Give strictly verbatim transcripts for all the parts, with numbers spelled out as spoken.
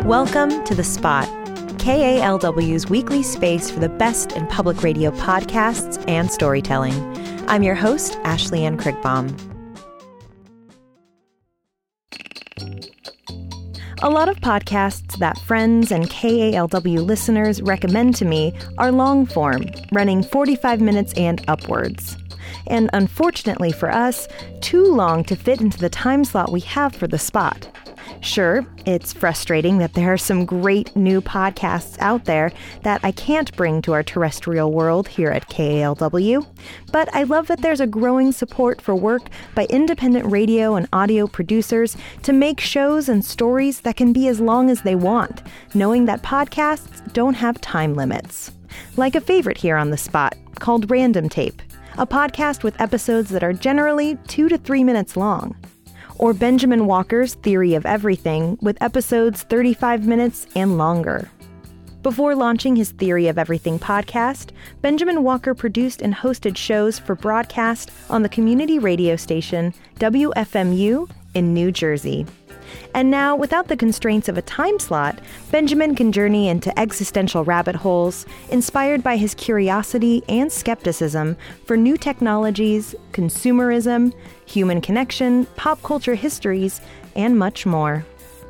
Welcome to The Spot, K A L W's weekly space for the best in public radio podcasts and storytelling. I'm your host, Ashley Ann Krigbaum. A lot of podcasts that friends and K A L W listeners recommend to me are long form, running forty-five minutes and upwards. And unfortunately for us, too long to fit into the time slot we have for The Spot. Sure, it's frustrating that there are some great new podcasts out there that I can't bring to our terrestrial world here at K A L W, but I love that there's a growing support for work by independent radio and audio producers to make shows and stories that can be as long as they want, knowing that podcasts don't have time limits. Like a favorite here on The Spot, called Random Tape, a podcast with episodes that are generally two to three minutes long. Or Benjamin Walker's Theory of Everything, with episodes thirty-five minutes and longer. Before launching his Theory of Everything podcast, Benjamin Walker produced and hosted shows for broadcast on the community radio station W F M U in New Jersey. And now, without the constraints of a time slot, Benjamin can journey into existential rabbit holes, inspired by his curiosity and skepticism for new technologies, consumerism, human connection, pop culture histories, and much more.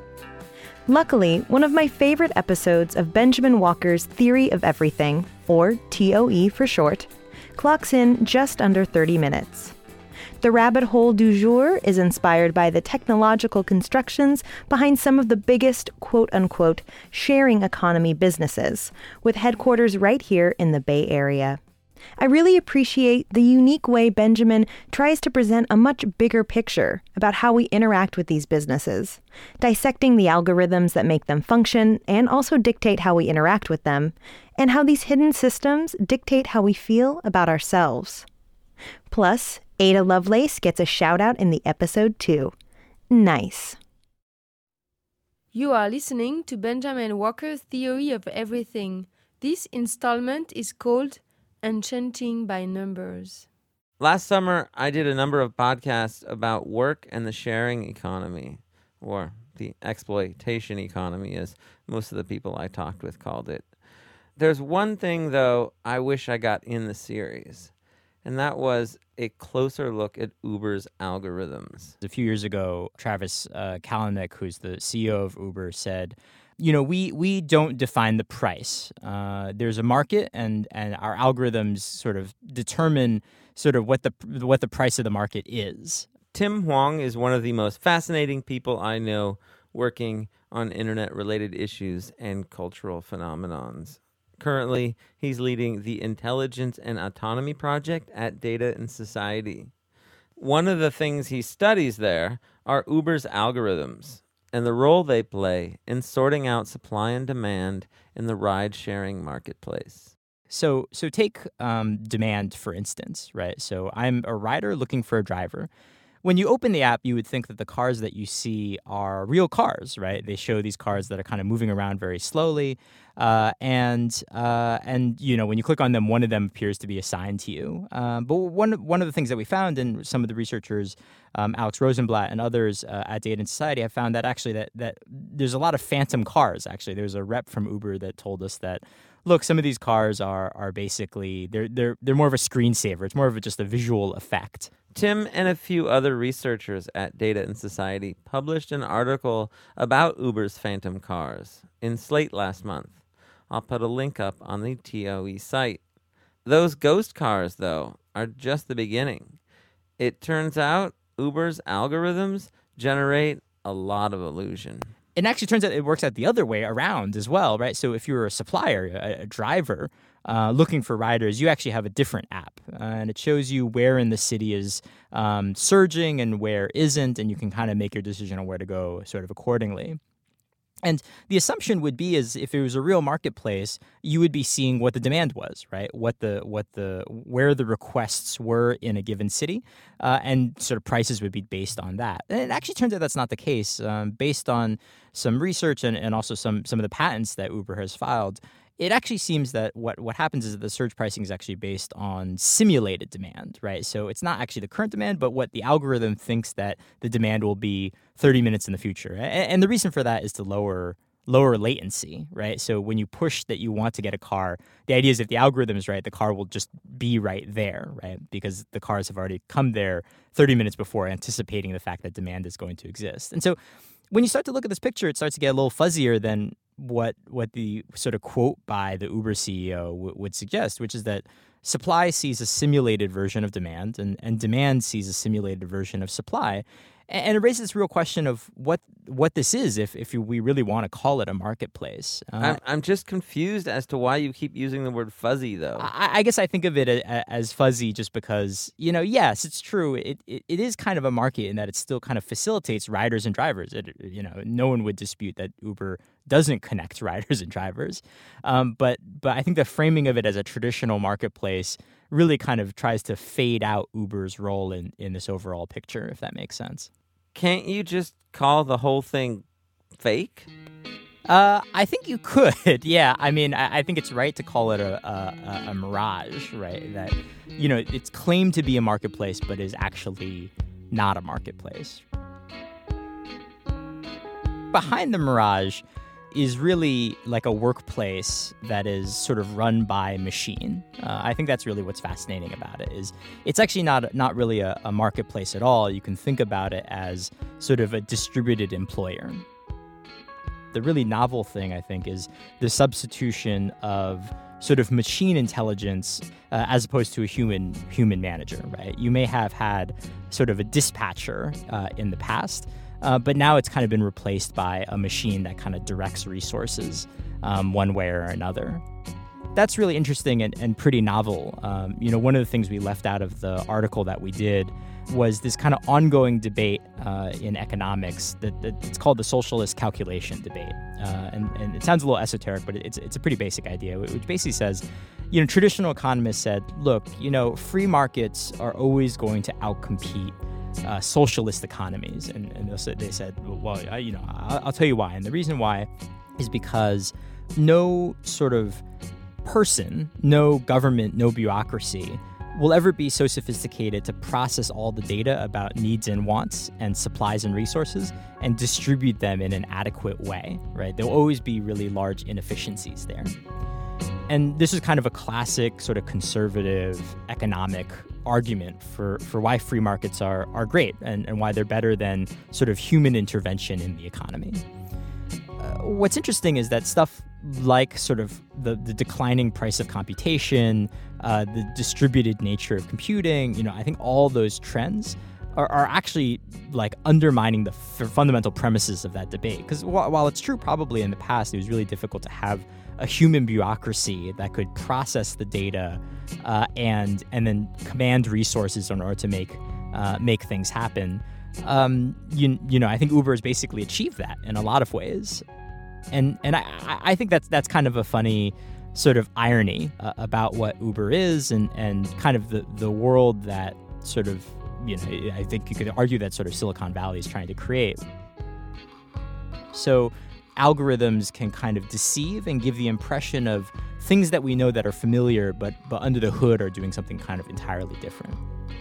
Luckily, one of my favorite episodes of Benjamin Walker's Theory of Everything, or T O E for short, clocks in just under thirty minutes. The rabbit hole du jour is inspired by the technological constructions behind some of the biggest quote-unquote sharing economy businesses, with headquarters right here in the Bay Area. I really appreciate the unique way Benjamin tries to present a much bigger picture about how we interact with these businesses, dissecting the algorithms that make them function and also dictate how we interact with them, and how these hidden systems dictate how we feel about ourselves. Plus, Ada Lovelace gets a shout-out in the episode too. Nice. You are listening to Benjamin Walker's Theory of Everything. This installment is called Enchanting by Numbers. Last summer, I did a number of podcasts about work and the sharing economy, or the exploitation economy, as most of the people I talked with called it. There's one thing, though, I wish I got in the series, and that was a closer look at Uber's algorithms. A few years ago, Travis uh, Kalanick, who's the C E O of Uber, said, you know, we we don't define the price. Uh, there's a market, and and our algorithms sort of determine sort of what the what the price of the market is. Tim Hwang is one of the most fascinating people I know working on internet-related issues and cultural phenomenons. Currently, he's leading the Intelligence and Autonomy Project at Data and Society. One of the things he studies there are Uber's algorithms and the role they play in sorting out supply and demand in the ride-sharing marketplace. So, so take um, demand, for instance, right? So I'm a rider looking for a driver. When you open the app, you would think that the cars that you see are real cars, right? They show these cars that are kind of moving around very slowly. Uh, and, uh, and you know, when you click on them, one of them appears to be assigned to you. Um, but one, one of the things that we found, and some of the researchers, um, Alex Rosenblatt and others uh, at Data and Society, have found that actually that, that there's a lot of phantom cars, actually. There's a rep from Uber that told us that, look, some of these cars are are basically, they're they're they're more of a screensaver. It's more of a, just a visual effect. Tim and a few other researchers at Data and Society published an article about Uber's phantom cars in Slate last month. I'll put a link up on the T O E site. Those ghost cars, though, are just the beginning. It turns out Uber's algorithms generate a lot of illusion. It actually turns out it works out the other way around as well, right? So if you're a supplier, a, a driver, uh, looking for riders, you actually have a different app. Uh, and it shows you where in the city is um, surging and where isn't, and you can kind of make your decision on where to go sort of accordingly. And the assumption would be is if it was a real marketplace, you would be seeing what the demand was, right? What the what the where the requests were in a given city, uh, and sort of prices would be based on that. And it actually turns out that's not the case. Um, based on some research and, and also some some of the patents that Uber has filed, it actually seems that what, what happens is that the surge pricing is actually based on simulated demand, right? So it's not actually the current demand, but what the algorithm thinks that the demand will be thirty minutes in the future. And, and the reason for that is to lower lower latency, right? So when you push that you want to get a car, the idea is if the algorithm is right, the car will just be right there, right? Because the cars have already come there thirty minutes before, anticipating the fact that demand is going to exist. And so when you start to look at this picture, it starts to get a little fuzzier than what what the sort of quote by the Uber C E O w- would suggest, which is that supply sees a simulated version of demand, and, and demand sees a simulated version of supply. And it raises this real question of what what this is, if if we really want to call it a marketplace. Uh, I'm, I'm just confused as to why you keep using the word fuzzy, though. I, I guess I think of it a, as fuzzy just because, you know, yes, it's true. It, it it is kind of a market in that it still kind of facilitates riders and drivers. It, you know, no one would dispute that Uber doesn't connect riders and drivers. Um, but but I think the framing of it as a traditional marketplace really kind of tries to fade out Uber's role in, in this overall picture, if that makes sense. Can't you just call the whole thing fake? Uh, I think you could, yeah. I mean, I, I think it's right to call it a, a, a mirage, right? That, you know, it's claimed to be a marketplace, but is actually not a marketplace. Behind the mirage is really like a workplace that is sort of run by machine. Uh, I think that's really what's fascinating about it. Is it's actually not not really a, a marketplace at all. You can think about it as sort of a distributed employer. The really novel thing, I think, is the substitution of sort of machine intelligence uh, as opposed to a human human manager, right? You may have had sort of a dispatcher uh, in the past, Uh, but now it's kind of been replaced by a machine that kind of directs resources um, one way or another. That's really interesting and, and pretty novel. Um, you know, one of the things we left out of the article that we did was this kind of ongoing debate uh, in economics that, that it's called the socialist calculation debate. Uh, and, and it sounds a little esoteric, but it's it's a pretty basic idea, which basically says, you know, traditional economists said, look, you know, free markets are always going to outcompete Uh, socialist economies, and, and they said, well, I, you know, I'll, I'll tell you why. And the reason why is because no sort of person, no government, no bureaucracy will ever be so sophisticated to process all the data about needs and wants and supplies and resources and distribute them in an adequate way, right? There'll always be really large inefficiencies there. And this is kind of a classic sort of conservative economic argument for, for why free markets are, are great and, and why they're better than sort of human intervention in the economy. Uh, what's interesting is that stuff like sort of the, the declining price of computation, uh, the distributed nature of computing, you know, I think all those trends are, are actually like undermining the f- fundamental premises of that debate. Because wh- while it's true probably in the past it was really difficult to have a human bureaucracy that could process the data uh, and and then command resources in order to make uh, make things happen. Um, you you know, I think Uber has basically achieved that in a lot of ways, and and I, I think that's that's kind of a funny sort of irony uh, about what Uber is and and kind of the the world that sort of, you know, I think you could argue that sort of Silicon Valley is trying to create. So algorithms can kind of deceive and give the impression of things that we know that are familiar, but but under the hood are doing something kind of entirely different.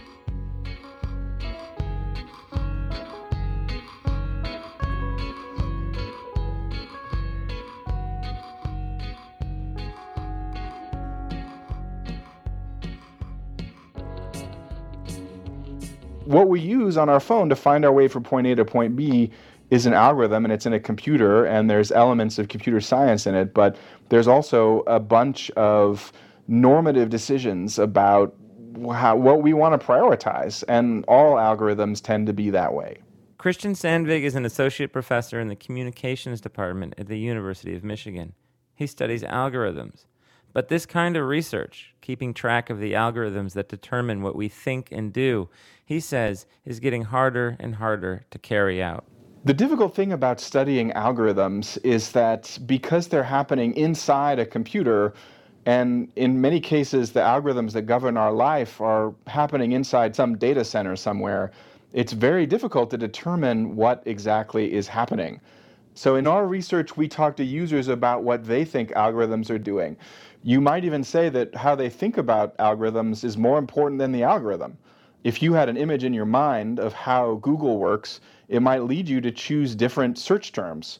What we use on our phone to find our way from point A to point B is an algorithm, and it's in a computer, and there's elements of computer science in it, but there's also a bunch of normative decisions about how, what we want to prioritize, and all algorithms tend to be that way. Christian Sandvig is an associate professor in the communications department at the University of Michigan. He studies algorithms. But this kind of research, keeping track of the algorithms that determine what we think and do, he says, is getting harder and harder to carry out. The difficult thing about studying algorithms is that because they're happening inside a computer, and in many cases the algorithms that govern our life are happening inside some data center somewhere, it's very difficult to determine what exactly is happening. So in our research, we talk to users about what they think algorithms are doing. You might even say that how they think about algorithms is more important than the algorithm. If you had an image in your mind of how Google works, it might lead you to choose different search terms.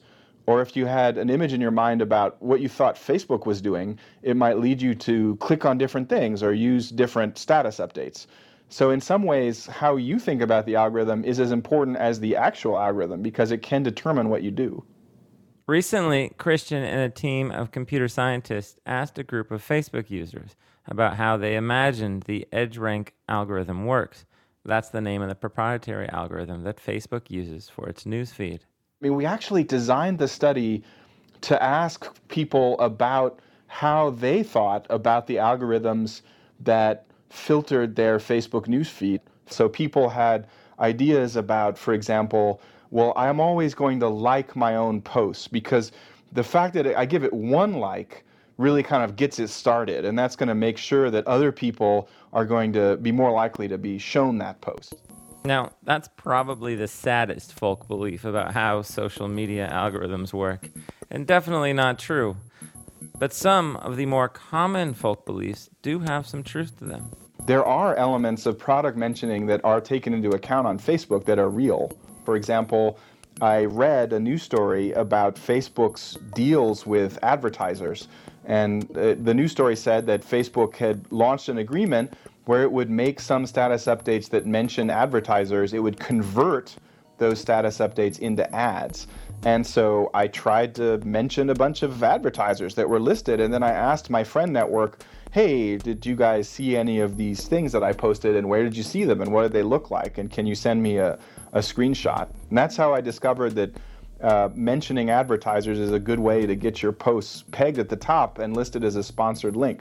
Or if you had an image in your mind about what you thought Facebook was doing, it might lead you to click on different things or use different status updates. So in some ways, how you think about the algorithm is as important as the actual algorithm because it can determine what you do. Recently, Christian and a team of computer scientists asked a group of Facebook users about how they imagined the EdgeRank algorithm works. That's the name of the proprietary algorithm that Facebook uses for its newsfeed. I mean, we actually designed the study to ask people about how they thought about the algorithms that filtered their Facebook newsfeed. So people had ideas about, for example, well, I'm always going to like my own posts because the fact that I give it one like really kind of gets it started, and that's going to make sure that other people are going to be more likely to be shown that post. Now, that's probably the saddest folk belief about how social media algorithms work, and definitely not true. But some of the more common folk beliefs do have some truth to them. There are elements of product mentioning that are taken into account on Facebook that are real. For example, I read a news story about Facebook's deals with advertisers, and uh, the news story said that Facebook had launched an agreement where it would make some status updates that mention advertisers. It would convert those status updates into ads. And so I tried to mention a bunch of advertisers that were listed, and then I asked my friend network, hey, did you guys see any of these things that I posted, and where did you see them, and what did they look like, and can you send me a, a screenshot? And that's how I discovered that uh, mentioning advertisers is a good way to get your posts pegged at the top and listed as a sponsored link.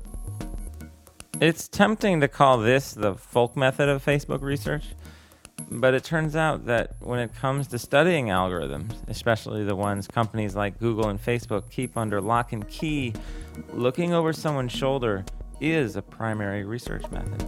It's tempting to call this the folk method of Facebook research, but it turns out that when it comes to studying algorithms, especially the ones companies like Google and Facebook keep under lock and key, looking over someone's shoulder is a primary research method.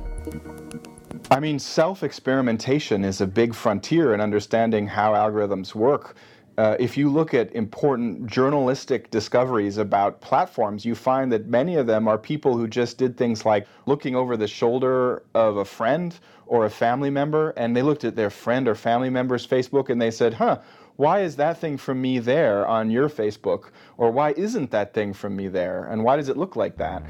I mean, self-experimentation is a big frontier in understanding how algorithms work. Uh, if you look at important journalistic discoveries about platforms, you find that many of them are people who just did things like looking over the shoulder of a friend or a family member, and they looked at their friend or family member's Facebook and they said, huh, why is that thing from me there on your Facebook? Or why isn't that thing from me there? And why does it look like that?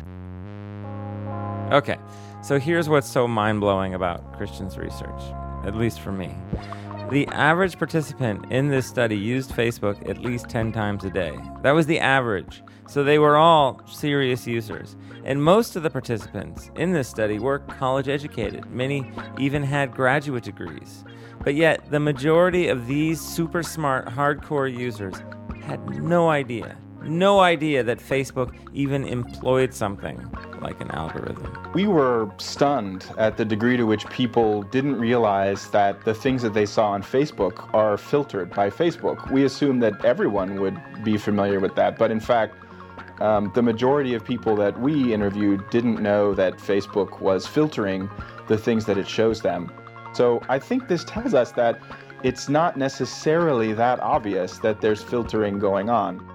Okay, so here's what's so mind-blowing about Christian's research, at least for me. The average participant in this study used Facebook at least ten times a day. That was the average. So they were all serious users. And most of the participants in this study were college educated. Many even had graduate degrees. But yet, the majority of these super smart, hardcore users had no idea, no idea that Facebook even employed something like an algorithm. We were stunned at the degree to which people didn't realize that the things that they saw on Facebook are filtered by Facebook. We assumed that everyone would be familiar with that, but in fact, um, the majority of people that we interviewed didn't know that Facebook was filtering the things that it shows them. So I think this tells us that it's not necessarily that obvious that there's filtering going on.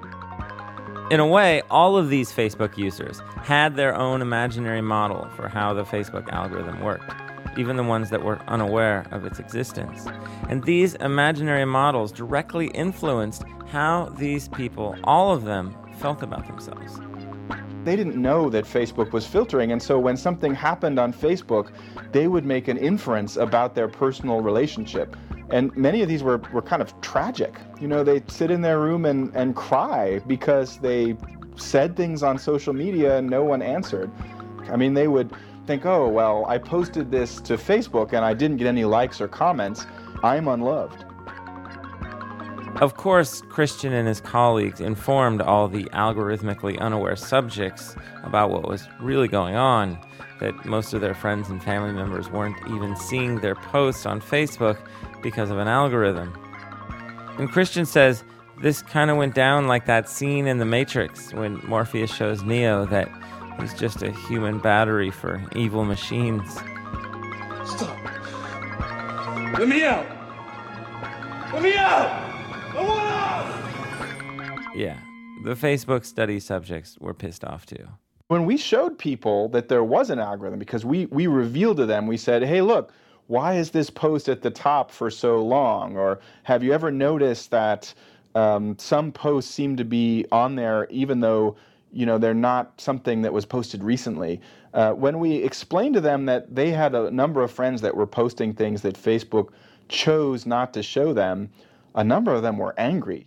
In a way, all of these Facebook users had their own imaginary model for how the Facebook algorithm worked, even the ones that were unaware of its existence. And these imaginary models directly influenced how these people, all of them, felt about themselves. They didn't know that Facebook was filtering, and so when something happened on Facebook, they would make an inference about their personal relationship. And many of these were, were kind of tragic. You know, they'd sit in their room and, and cry because they said things on social media and no one answered. I mean, they would think, oh, well, I posted this to Facebook and I didn't get any likes or comments. I'm unloved. Of course, Christian and his colleagues informed all the algorithmically unaware subjects about what was really going on, that most of their friends and family members weren't even seeing their posts on Facebook because of an algorithm. And Christian says this kind of went down like that scene in The Matrix when Morpheus shows Neo that he's just a human battery for evil machines. Stop. Let me out. Let me out. I want out. Yeah, the Facebook study subjects were pissed off too. When we showed people that there was an algorithm, because we, we revealed to them, we said, hey, look, why is this post at the top for so long? Or have you ever noticed that Um, some posts seem to be on there even though, you know, they're not something that was posted recently. Uh, when we explained to them that they had a number of friends that were posting things that Facebook chose not to show them, a number of them were angry.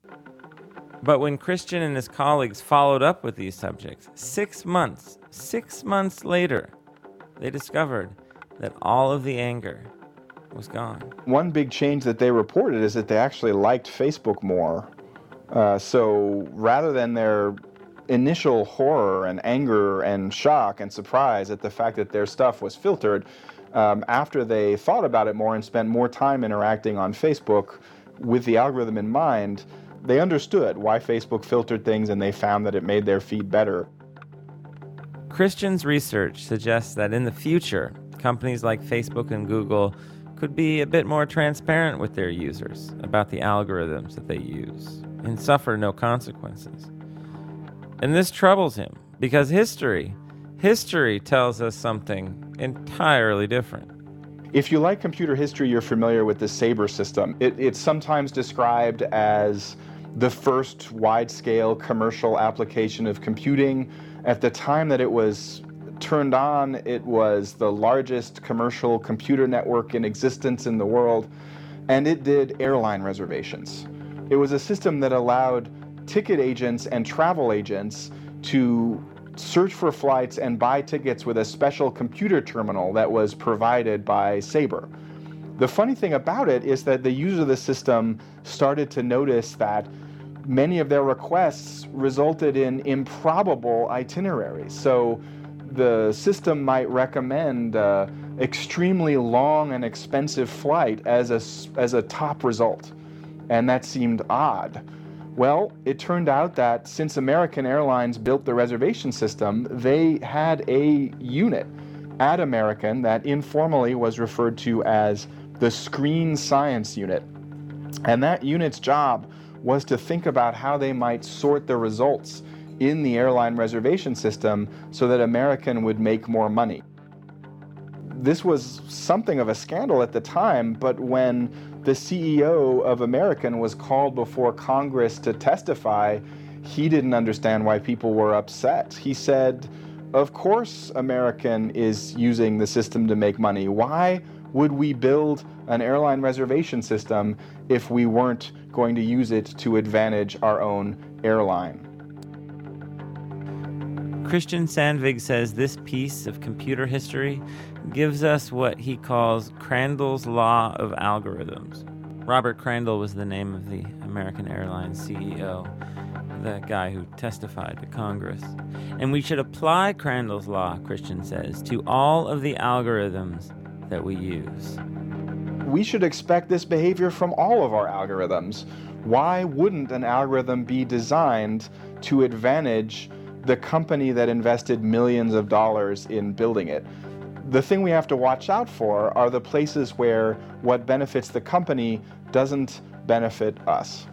But when Christian and his colleagues followed up with these subjects, six months, six months later, they discovered that all of the anger was gone. One big change that they reported is that they actually liked Facebook more. Uh, so rather than their initial horror and anger and shock and surprise at the fact that their stuff was filtered, um, after they thought about it more and spent more time interacting on Facebook with the algorithm in mind, they understood why Facebook filtered things and they found that it made their feed better. Christian's research suggests that in the future, companies like Facebook and Google could be a bit more transparent with their users about the algorithms that they use and suffer no consequences. And this troubles him because history, history tells us something entirely different. If you like computer history, you're familiar with the SABRE system. It, it's sometimes described as the first wide-scale commercial application of computing. At the time that it was turned on, it was the largest commercial computer network in existence in the world, and it did airline reservations. It was a system that allowed ticket agents and travel agents to search for flights and buy tickets with a special computer terminal that was provided by SABRE. The funny thing about it is that the user of the system started to notice that many of their requests resulted in improbable itineraries. So the system might recommend uh, extremely long and expensive flight as a, as a top result, and that seemed odd. Well, it turned out that since American Airlines built the reservation system, they had a unit at American that informally was referred to as the Screen Science Unit. And that unit's job was to think about how they might sort the results in the airline reservation system so that American would make more money. This was something of a scandal at the time, but when the C E O of American was called before Congress to testify, he didn't understand why people were upset. He said, of course American is using the system to make money. Why would we build an airline reservation system if we weren't going to use it to advantage our own airline? Christian Sandvig says this piece of computer history gives us what he calls Crandall's Law of Algorithms. Robert Crandall was the name of the American Airlines C E O, the guy who testified to Congress. And we should apply Crandall's Law, Christian says, to all of the algorithms that we use. We should expect this behavior from all of our algorithms. Why wouldn't an algorithm be designed to advantage the company that invested millions of dollars in building it? The thing we have to watch out for are the places where what benefits the company doesn't benefit us.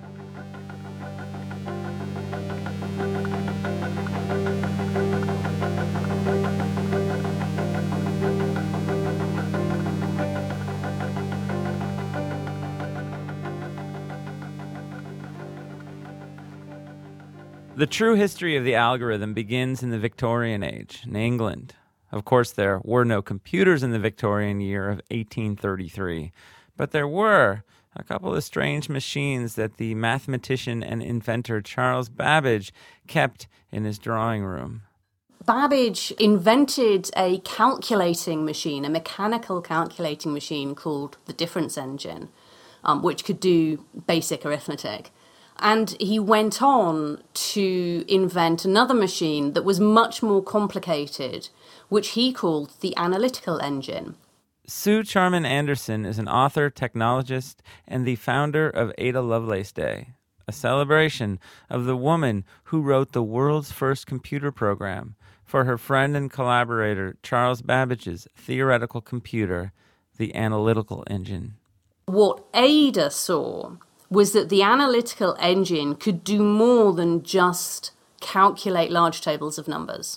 The true history of the algorithm begins in the Victorian age in England. Of course, there were no computers in the Victorian year of eighteen thirty-three, but there were a couple of strange machines that the mathematician and inventor Charles Babbage kept in his drawing room. Babbage invented a calculating machine, a mechanical calculating machine called the difference engine, um, which could do basic arithmetic. And he went on to invent another machine that was much more complicated, which he called the analytical engine. Sue Charman Anderson is an author, technologist, and the founder of Ada Lovelace Day, a celebration of the woman who wrote the world's first computer program for her friend and collaborator Charles Babbage's theoretical computer, the analytical engine. What Ada saw was that the analytical engine could do more than just calculate large tables of numbers.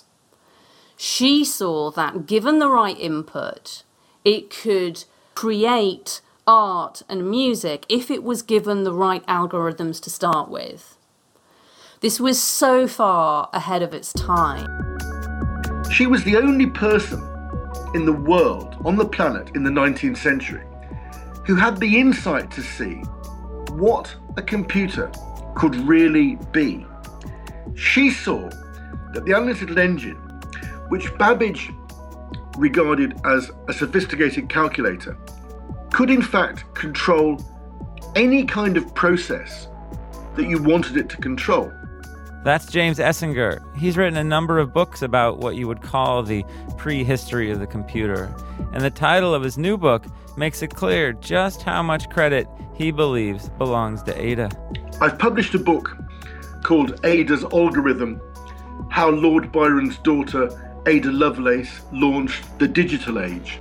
She saw that given the right input, it could create art and music if it was given the right algorithms to start with. This was so far ahead of its time. She was the only person in the world, on the planet in the nineteenth century, who had the insight to see what a computer could really be. She saw that the analytical engine, which Babbage regarded as a sophisticated calculator, could in fact control any kind of process that you wanted it to control. That's James Essinger. He's written a number of books about what you would call the prehistory of the computer. And the title of his new book makes it clear just how much credit he believes belongs to Ada. I've published a book called Ada's Algorithm: How Lord Byron's Daughter, Ada Lovelace, Launched the Digital Age.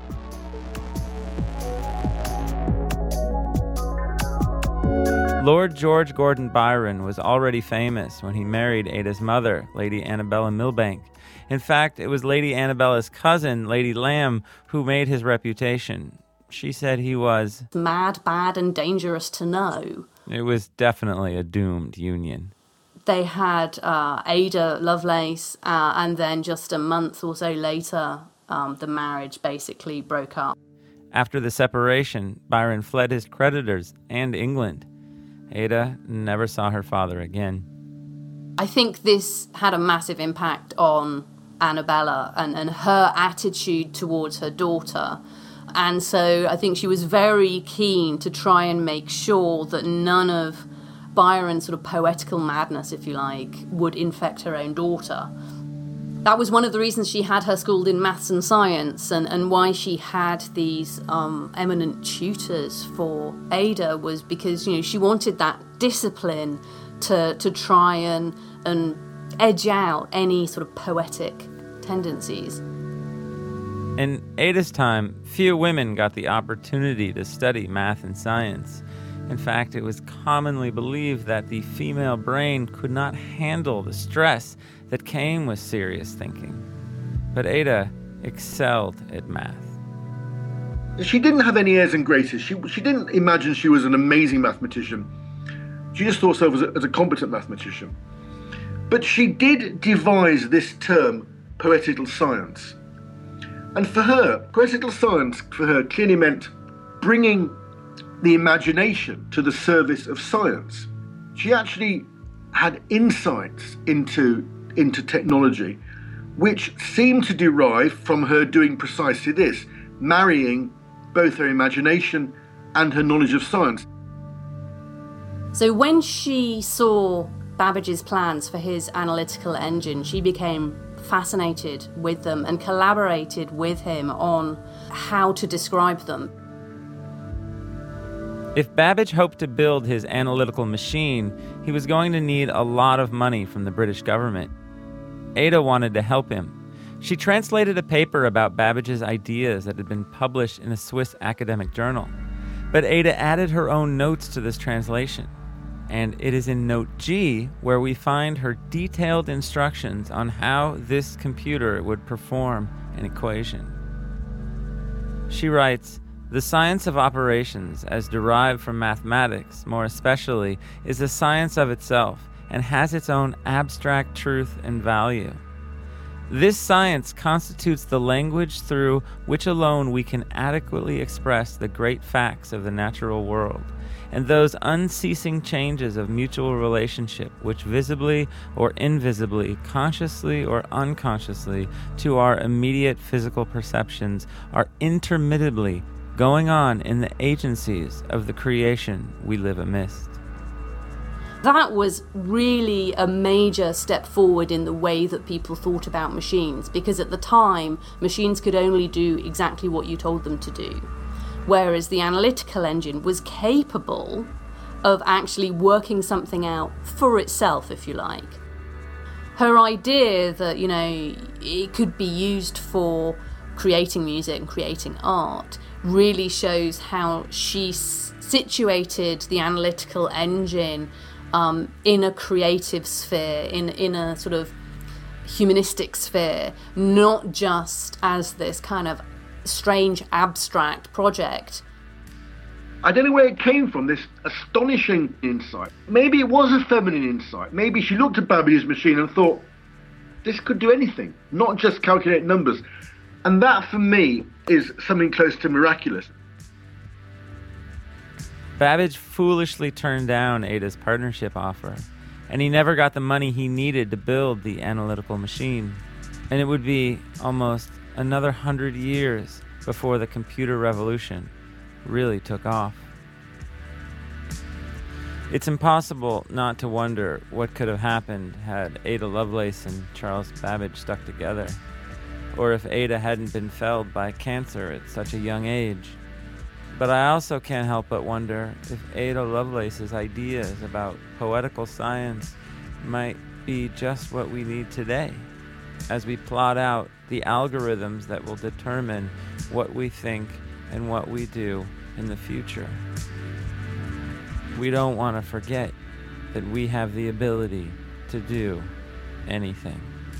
Lord George Gordon Byron was already famous when he married Ada's mother, Lady Annabella Milbank. In fact, it was Lady Annabella's cousin, Lady Lamb, who made his reputation. She said he was mad, bad, and dangerous to know. It was definitely a doomed union. They had uh, Ada Lovelace, uh, and then just a month or so later, um, the marriage basically broke up. After the separation, Byron fled his creditors and England. Ada never saw her father again. I think this had a massive impact on Annabella and, and her attitude towards her daughter. And so I think she was very keen to try and make sure that none of Byron's sort of poetical madness, if you like, would infect her own daughter. That was one of the reasons she had her schooled in maths and science, and, and why she had these um, eminent tutors for Ada was because, you know, she wanted that discipline to to try and and edge out any sort of poetic tendencies. In Ada's time, few women got the opportunity to study math and science. In fact, it was commonly believed that the female brain could not handle the stress that came with serious thinking. But Ada excelled at math. She didn't have any airs and graces. She, she didn't imagine she was an amazing mathematician. She just thought herself as a, as a competent mathematician. But she did devise this term, poetical science. And for her, poetical science for her clearly meant bringing the imagination to the service of science. She actually had insights into, into technology, which seemed to derive from her doing precisely this, marrying both her imagination and her knowledge of science. So when she saw Babbage's plans for his analytical engine, she became fascinated with them and collaborated with him on how to describe them. If Babbage hoped to build his analytical machine, he was going to need a lot of money from the British government. Ada wanted to help him. She translated a paper about Babbage's ideas that had been published in a Swiss academic journal. But Ada added her own notes to this translation. And it is in Note G where we find her detailed instructions on how this computer would perform an equation. She writes, "The science of operations, as derived from mathematics, more especially, is a science of itself and has its own abstract truth and value. This science constitutes the language through which alone we can adequately express the great facts of the natural world, and those unceasing changes of mutual relationship which visibly or invisibly, consciously or unconsciously, to our immediate physical perceptions are intermittently going on in the agencies of the creation we live amidst." That was really a major step forward in the way that people thought about machines, because at the time, machines could only do exactly what you told them to do, whereas the analytical engine was capable of actually working something out for itself, if you like. Her idea that, you know, it could be used for creating music and creating art really shows how she s- situated the analytical engine um, in a creative sphere, in, in a sort of humanistic sphere, not just as this kind of strange abstract project. I don't know where it came from, this astonishing insight. Maybe it was a feminine insight. Maybe she looked at Babbage's machine and thought, this could do anything, not just calculate numbers. And that, for me, is something close to miraculous. Babbage foolishly turned down Ada's partnership offer, and he never got the money he needed to build the analytical machine. And it would be almost another hundred years before the computer revolution really took off. It's impossible not to wonder what could have happened had Ada Lovelace and Charles Babbage stuck together, or if Ada hadn't been felled by cancer at such a young age. But I also can't help but wonder if Ada Lovelace's ideas about poetical science might be just what we need today, as we plot out the algorithms that will determine what we think and what we do in the future. We don't want to forget that we have the ability to do anything.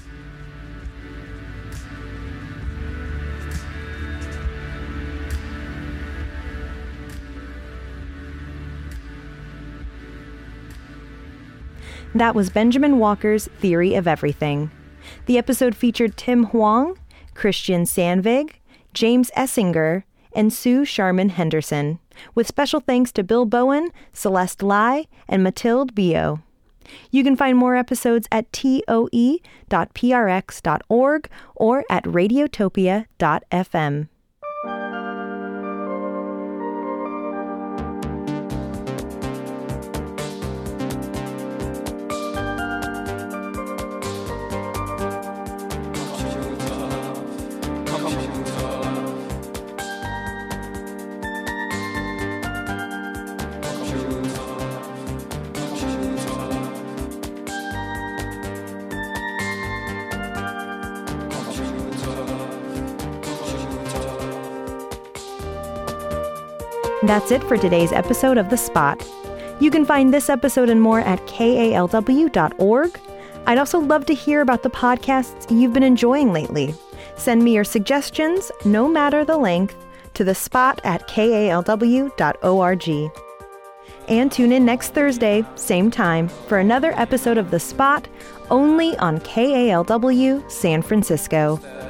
That was Benjamin Walker's Theory of Everything. The episode featured Tim Huang, Christian Sandvig, James Essinger, and Sue Sharman Henderson, with special thanks to Bill Bowen, Celeste Lai, and Mathilde Bio. You can find more episodes at T O E dot P R X dot org or at radiotopia dot F M. That's it for today's episode of The Spot. You can find this episode and more at K A L W dot org. I'd also love to hear about the podcasts you've been enjoying lately. Send me your suggestions, no matter the length, to the spot at K A L W dot org. And tune in next Thursday, same time, for another episode of The Spot, only on K A L W San Francisco.